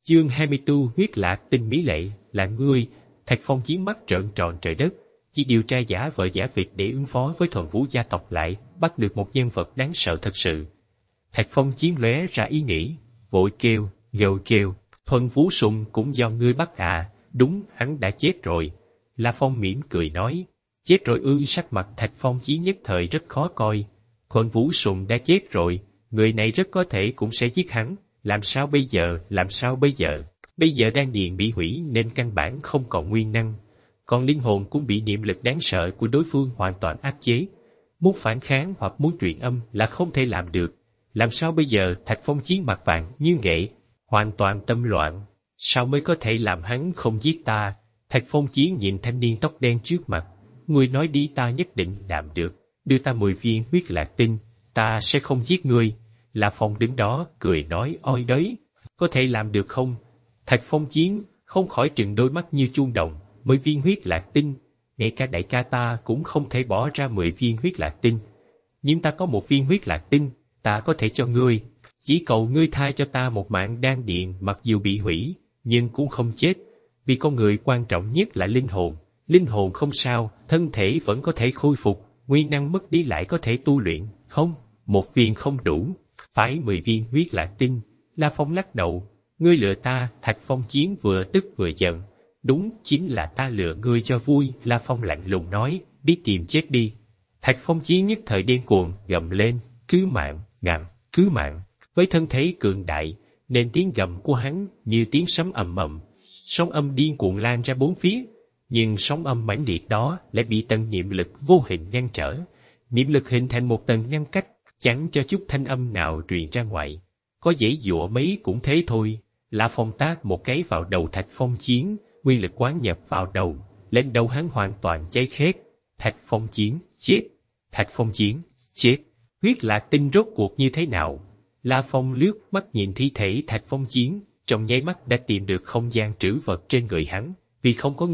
Chương 24 huyết lạc tinh mỹ lệ là ngươi. Thạch Phong Chiến mắt trợn tròn trời đất, chỉ điều tra giả vờ giả vịt để ứng phó với Thuần Vũ gia tộc lại bắt được một nhân vật đáng sợ thật sự. Thạch Phong Chiến lóe ra ý nghĩ, vội kêu, gầu kêu, Thuần Vũ Sùng cũng do ngươi bắt à? Đúng, hắn đã chết rồi. La Phong mỉm cười nói, chết rồi ư? Sắc mặt Thạch Phong Chiến nhất thời rất khó coi. Thuần Vũ Sùng đã chết rồi, người này rất có thể cũng sẽ giết hắn. Làm sao bây giờ? Làm sao bây giờ? Bây giờ đan điền bị hủy nên căn bản không còn nguyên năng, còn linh hồn cũng bị niệm lực đáng sợ của đối phương hoàn toàn áp chế. Muốn phản kháng hoặc muốn truyền âm là không thể làm được. Làm sao bây giờ? Thạch Phong Chiến mặt vàng như nghệ, hoàn toàn tâm loạn. Sao mới có thể làm hắn không giết ta? Thạch Phong Chiến nhìn thanh niên tóc đen trước mặt. Ngươi nói đi, ta nhất định làm được. Đưa ta 10 viên huyết lạc tinh, ta sẽ không giết ngươi. La Phong đứng đó cười nói, ôi đấy, có thể làm được không? Thạch Phong Chiến không khỏi trừng đôi mắt như chuông đồng. 10 viên huyết lạc tinh, ngay cả đại ca ta cũng không thể bỏ ra 10 viên huyết lạc tinh. Nhưng ta có 1 viên huyết lạc tinh, ta có thể cho ngươi. Chỉ cầu ngươi tha cho ta một mạng đan điện, mặc dù bị hủy, nhưng cũng không chết. Vì con người quan trọng nhất là linh hồn. Linh hồn không sao, thân thể vẫn có thể khôi phục, nguyên năng mất đi lại có thể tu luyện. Không, 1 viên không đủ, phải 10 viên huyết lạc tinh. La Phong lắc đầu, ngươi lừa ta. Thạch Phong Chiến vừa tức vừa giận. Đúng, chính là ta lừa ngươi cho vui. La Phong lạnh lùng nói, đi tìm chết đi. Thạch Phong Chiến nhất thời điên cuồng gầm lên, cứu mạng, ngàn, cứu mạng. Với thân thế cường đại, nên tiếng gầm của hắn như tiếng sấm ầm ầm, sóng âm điên cuồng lan ra bốn phía. Nhưng sóng âm mãnh liệt đó lại bị tầng niệm lực vô hình ngăn trở. Niệm lực hình thành một tầng ngăn cách, chẳng cho chút thanh âm nào truyền ra ngoài. Có giãy giụa mấy cũng thế thôi. La Phong tát một cái vào đầu Thạch Phong Chiến, nguyên lực quán nhập vào đầu, lên đầu hắn hoàn toàn cháy khét. Thạch Phong Chiến chết. Thạch Phong Chiến chết. Huyết lạc tinh rốt cuộc như thế nào? La Phong lướt mắt nhìn thi thể Thạch Phong Chiến, trong nháy mắt đã tìm được không gian trữ vật trên người hắn. Vì không có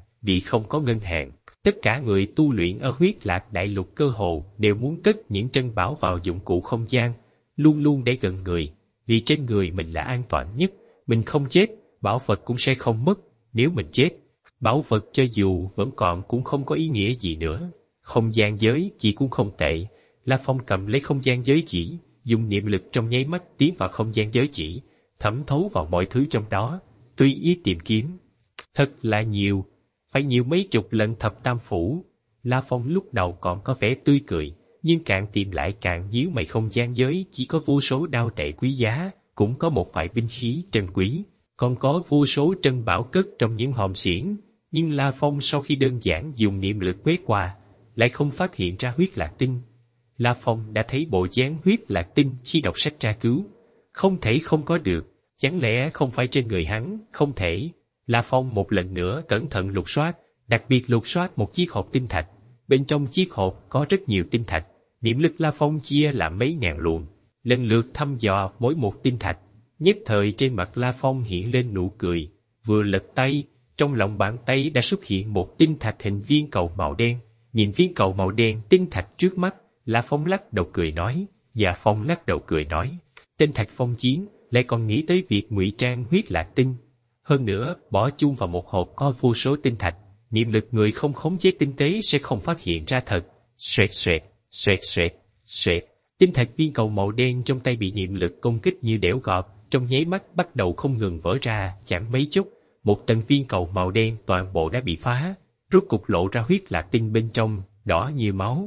ngân hàng, tất cả người tu luyện ở huyết lạc đại lục cơ hồ đều muốn cất những trân bảo vào dụng cụ không gian, luôn luôn để gần người. Vì trên người mình là an toàn nhất, mình không chết, bảo vật cũng sẽ không mất. Nếu mình chết, bảo vật cho dù vẫn còn cũng không có ý nghĩa gì nữa. Không gian giới chỉ cũng không tệ. La Phong cầm lấy không gian giới chỉ, dùng niệm lực trong nháy mắt tiến vào không gian giới chỉ, thẩm thấu vào mọi thứ trong đó, tùy ý tìm kiếm. Thật là nhiều, phải nhiều mấy chục lần thập tam phủ. La Phong lúc đầu còn có vẻ tươi cười, nhưng càng tìm lại càng nhíu mày. Không gian giới chỉ có vô số đao tệ quý giá, cũng có một vài binh khí trân quý, còn có vô số trân bảo cất trong những hòm xiển. Nhưng La Phong sau khi đơn giản dùng niệm lực quét qua, lại không phát hiện ra huyết lạc tinh. La Phong đã thấy bộ dáng huyết lạc tinh khi đọc sách tra cứu. Không thể không có được, chẳng lẽ không phải trên người hắn? Không thể. La Phong một lần nữa cẩn thận lục soát, đặc biệt lục soát một chiếc hộp tinh thạch. Bên trong chiếc hộp có rất nhiều tinh thạch. Niệm lực La Phong chia làm mấy ngàn luồng, lần lượt thăm dò mỗi một tinh thạch. Nhất thời trên mặt La Phong hiện lên nụ cười, vừa lật tay, trong lòng bàn tay đã xuất hiện một tinh thạch hình viên cầu màu đen. Nhìn viên cầu màu đen tinh thạch trước mắt, La Phong lắc đầu cười nói, Dạ Phong lắc đầu cười nói, tên Thạch Phong Chiến lại còn nghĩ tới việc ngụy trang huyết lạc tinh. Hơn nữa, bỏ chung vào một hộp có vô số tinh thạch, niệm lực người không khống chế tinh tế sẽ không phát hiện ra thật. Xoẹt xoẹt, xoẹt xoẹt, xoẹt. Tinh thạch viên cầu màu đen trong tay bị niệm lực công kích như đẽo gọt, trong nháy mắt bắt đầu không ngừng vỡ ra, chẳng mấy chốc, một tầng viên cầu màu đen toàn bộ đã bị phá, rốt cục lộ ra huyết lạc tinh bên trong, đỏ như máu,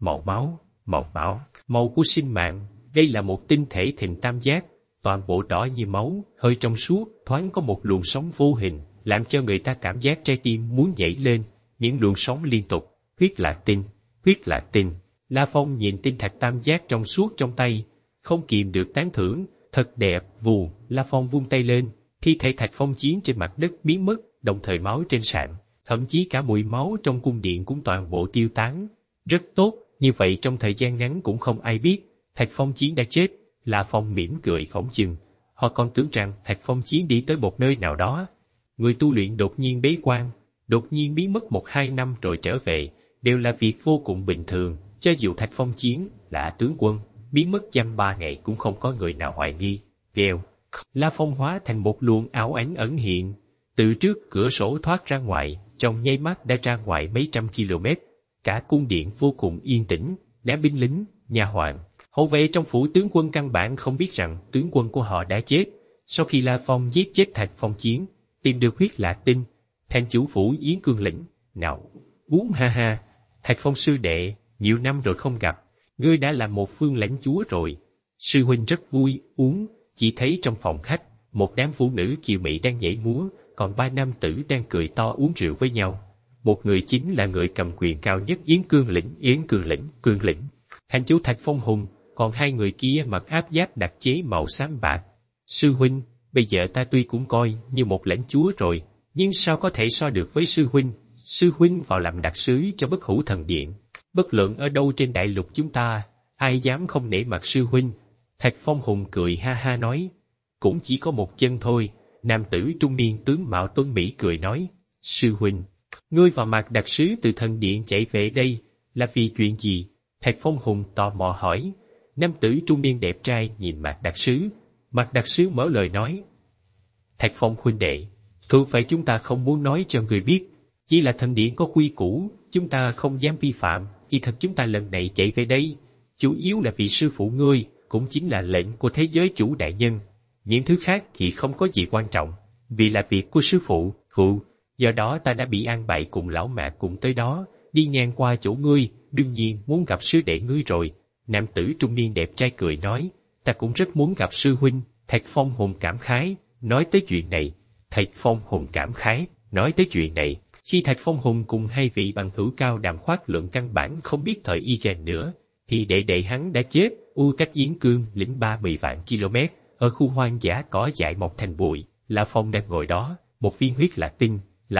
màu của sinh mạng. Đây là một tinh thể thịnh tam giác, toàn bộ đỏ như máu, hơi trong suốt, thoáng có một luồng sóng vô hình, làm cho người ta cảm giác trái tim muốn nhảy lên, những luồng sóng liên tục. Huyết lạc tinh, huyết lạc tinh. La Phong nhìn tinh thạch tam giác trong suốt trong tay, không kìm được tán thưởng, thật đẹp. Vù, La Phong vung tay lên, thi thể Thạch Phong Chiến trên mặt đất biến mất, đồng thời máu trên sàn, thậm chí cả mùi máu trong cung điện cũng toàn bộ tiêu tán. Rất tốt, như vậy trong thời gian ngắn cũng không ai biết Thạch Phong Chiến đã chết. La Phong mỉm cười phỏng chừng, họ còn tưởng rằng Thạch Phong Chiến đi tới một nơi nào đó. Người tu luyện đột nhiên bế quan, đột nhiên biến mất 1-2 năm rồi trở về, đều là việc vô cùng bình thường. Cho dù Thạch Phong Chiến là tướng quân, biến mất dăm 3 ngày cũng không có người nào hoài nghi. Vèo, La Phong hóa thành một luồng ảo ảnh ẩn hiện, từ trước cửa sổ thoát ra ngoài, trong nháy mắt đã ra ngoài mấy trăm km. Cả cung điện vô cùng yên tĩnh, đám binh lính, nha hoàn, hậu vệ trong phủ tướng quân căn bản không biết rằng tướng quân của họ đã chết. Sau khi La Phong giết chết Thạch Phong Chiến, tìm được huyết lạc tinh, thành chủ phủ Yến Cương lĩnh, nào, uống ha ha, Thạch Phong sư đệ, nhiều năm rồi không gặp, ngươi đã là một phương lãnh chúa rồi. Sư huynh rất vui, uống, chỉ thấy trong phòng khách, một đám phụ nữ kiều mỹ đang nhảy múa, còn ba nam tử đang cười to uống rượu với nhau. Một người chính là người cầm quyền cao nhất Yến Cương lĩnh, thành chủ Thạch Phong Hùng, còn hai người kia mặc áp giáp đặc chế màu xám bạc. Sư huynh, bây giờ ta tuy cũng coi như một lãnh chúa rồi, nhưng sao có thể so được với sư huynh? Sư huynh vào làm đặc sứ cho Bất Hủ Thần Điện, bất luận ở đâu trên đại lục chúng ta, ai dám không nể mặt sư huynh? Thạch Phong Hùng cười ha ha nói, cũng chỉ có một chân thôi. Nam tử trung niên tướng mạo tuấn mỹ cười nói, sư huynh, ngươi và Mạc đặc sứ từ thần điện chạy về đây là vì chuyện gì? Thạch Phong Hùng tò mò hỏi. Nam tử trung niên đẹp trai nhìn Mạc đặc sứ mở lời nói, Thạch Phong huynh đệ, thuộc vậy chúng ta không muốn nói cho người biết, chỉ là thần điện có quy củ, chúng ta không dám vi phạm. Kỳ thật chúng ta lần này chạy về đây, chủ yếu là vì sư phụ ngươi, cũng chính là lệnh của thế giới chủ đại nhân. Những thứ khác thì không có gì quan trọng, vì là việc của sư phụ, do đó ta đã bị an bài cùng lão Mạc cùng tới đó, đi ngang qua chỗ ngươi, đương nhiên muốn gặp sư đệ ngươi rồi. Nam tử trung niên đẹp trai cười nói, ta cũng rất muốn gặp sư huynh. Thạch Phong Hùng cảm khái, nói tới chuyện này, khi Thạch Phong Hùng cùng hai vị bằng hữu cao đàm khoát luận căn bản không biết thời y ghen nữa, thì đệ hắn đã chết, cách Yến Cương lĩnh 30 vạn km, ở khu hoang dã cỏ dại mọc thành bụi. La Phong đang ngồi đó, một viên huyết lạc tinh.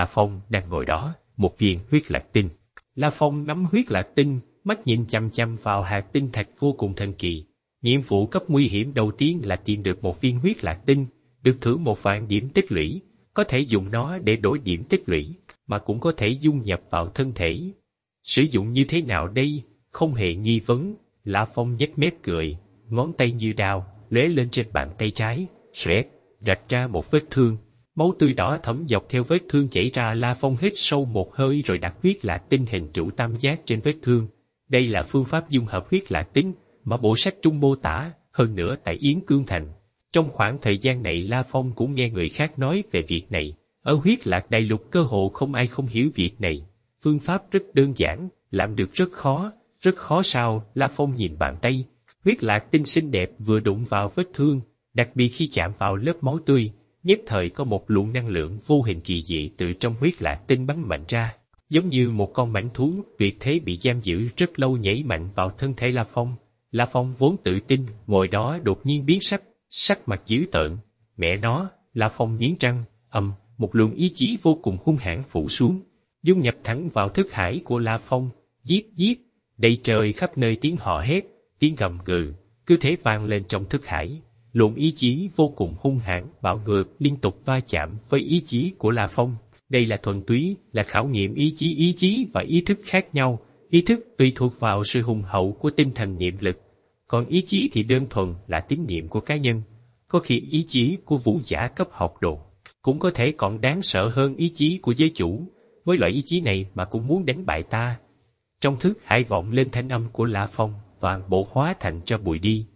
La Phong nắm huyết lạc tinh, mắt nhìn chăm chăm vào hạt tinh thạch vô cùng thần kỳ. Nhiệm vụ cấp nguy hiểm đầu tiên là tìm được một viên huyết lạc tinh, được thưởng 1 vạn điểm tích lũy, có thể dùng nó để đổi điểm tích lũy, mà cũng có thể dung nhập vào thân thể. Sử dụng như thế nào đây? Không hề nghi vấn. La Phong nhếch mép cười, ngón tay như đao lóe lên trên bàn tay trái, xoẹt, rạch ra một vết thương. Máu tươi đỏ thẫm dọc theo vết thương chảy ra. La Phong hít sâu một hơi rồi đặt huyết lạc tinh hình trụ tam giác trên vết thương. Đây là phương pháp dung hợp huyết lạc tinh mà bộ sách trung mô tả, hơn nữa tại Yến Cương Thành. Trong khoảng thời gian này La Phong cũng nghe người khác nói về việc này. Ở huyết lạc đại lục cơ hồ không ai không hiểu việc này. Phương pháp rất đơn giản, làm được rất khó sao? La Phong nhìn bàn tay. Huyết lạc tinh xinh đẹp vừa đụng vào vết thương, đặc biệt khi chạm vào lớp máu tươi, nhất thời có một luồng năng lượng vô hình kỳ dị từ trong huyết lạc tinh bắn mạnh ra, giống như một con mãnh thú tuyệt thế bị giam giữ rất lâu nhảy mạnh vào thân thể La Phong. La Phong vốn tự tin, ngồi đó đột nhiên biến sắc mặt dữ tợn. Mẹ nó! La Phong nghiến răng, một luồng ý chí vô cùng hung hãn phủ xuống, dung nhập thẳng vào thức hải của La Phong. Giết! Đầy trời khắp nơi tiếng hò hét, tiếng gầm gừ, cứ thế vang lên trong thức hải. Luồng ý chí vô cùng hung hãn bạo ngược liên tục va chạm với ý chí của La Phong. Đây là thuần túy, là khảo nghiệm ý chí và ý thức khác nhau. Ý thức tùy thuộc vào sự hùng hậu của tinh thần niệm lực, còn ý chí thì đơn thuần là tín niệm của cá nhân. Có khi ý chí của vũ giả cấp học đồ cũng có thể còn đáng sợ hơn ý chí của giới chủ. Với loại ý chí này mà cũng muốn đánh bại ta. Trong thức hải vọng lên thanh âm của La Phong, toàn bộ hóa thành cho bụi đi.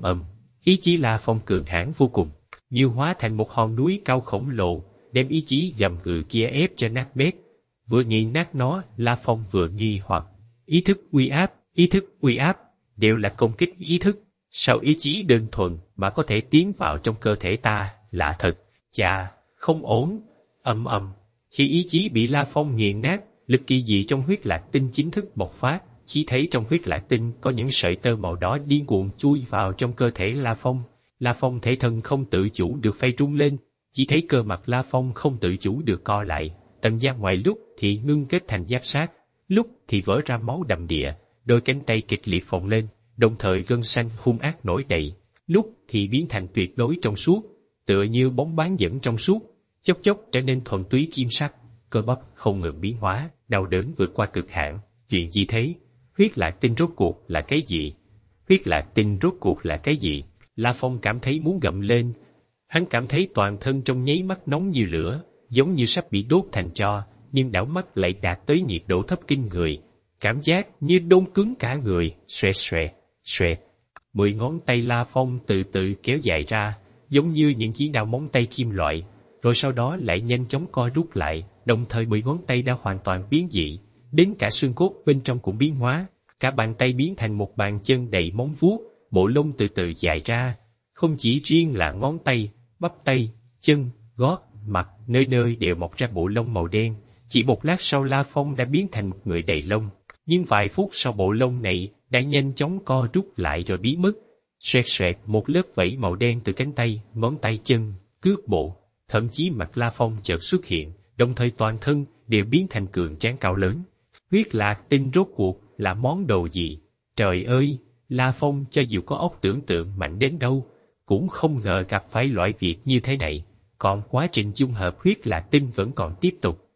Ý chí La Phong cường hãn vô cùng, như hóa thành một hòn núi cao khổng lồ, đem ý chí gầm gừ kia ép cho nát bét. Vừa nghiền nát nó, La Phong vừa nghi hoặc. Ý thức uy áp, đều là công kích ý thức. Sao ý chí đơn thuần mà có thể tiến vào trong cơ thể ta? Lạ thật. Chà, không ổn. Khi ý chí bị La Phong nghiền nát, lực kỳ dị trong huyết lạc tinh chính thức bộc phát. Chỉ thấy trong huyết lạc tinh có những sợi tơ màu đỏ điên cuồng chui vào trong cơ thể La Phong. La Phong thể thân không tự chủ được phay rung lên, chỉ thấy cơ mặt La Phong không tự chủ được co lại. Tầng da ngoài lúc thì ngưng kết thành giáp sát, lúc thì vỡ ra máu đầm đìa, đôi cánh tay kịch liệt phồng lên, đồng thời gân xanh hung ác nổi đầy, lúc thì biến thành tuyệt đối trong suốt, tựa như bóng bán dẫn trong suốt, chốc chốc trở nên thuần túy kim sắc, cơ bắp không ngừng biến hóa, đau đớn vượt qua cực hạn. Chuyện gì thế? Huyết lạc tinh rốt cuộc là cái gì? La Phong cảm thấy muốn gầm lên. Hắn cảm thấy toàn thân trong nháy mắt nóng như lửa, giống như sắp bị đốt thành tro, nhưng đảo mắt lại đạt tới nhiệt độ thấp kinh người. Cảm giác như đông cứng cả người, xoẹt xoẹt, xoẹt. 10 ngón tay La Phong từ từ kéo dài ra, giống như những chỉ đào móng tay kim loại, rồi sau đó lại nhanh chóng co rút lại, đồng thời 10 ngón tay đã hoàn toàn biến dị, đến cả xương cốt bên trong cũng biến hóa, cả bàn tay biến thành một bàn chân đầy móng vuốt, bộ lông từ từ dài ra, không chỉ riêng là ngón tay, bắp tay, chân, gót, mặt, nơi nơi đều mọc ra bộ lông màu đen. Chỉ một lát sau La Phong đã biến thành một người đầy lông, nhưng vài phút sau bộ lông này đã nhanh chóng co rút lại rồi biến mất. Xoẹt xoẹt, một lớp vảy màu đen từ cánh tay, ngón tay chân, cước bộ, thậm chí mặt La Phong chợt xuất hiện, đồng thời toàn thân đều biến thành cường tráng cao lớn. Huyết lạc tinh rốt cuộc là món đồ gì? Trời ơi, La Phong cho dù có óc tưởng tượng mạnh đến đâu, cũng không ngờ gặp phải loại việc như thế này. Còn quá trình dung hợp huyết lạc tinh vẫn còn tiếp tục.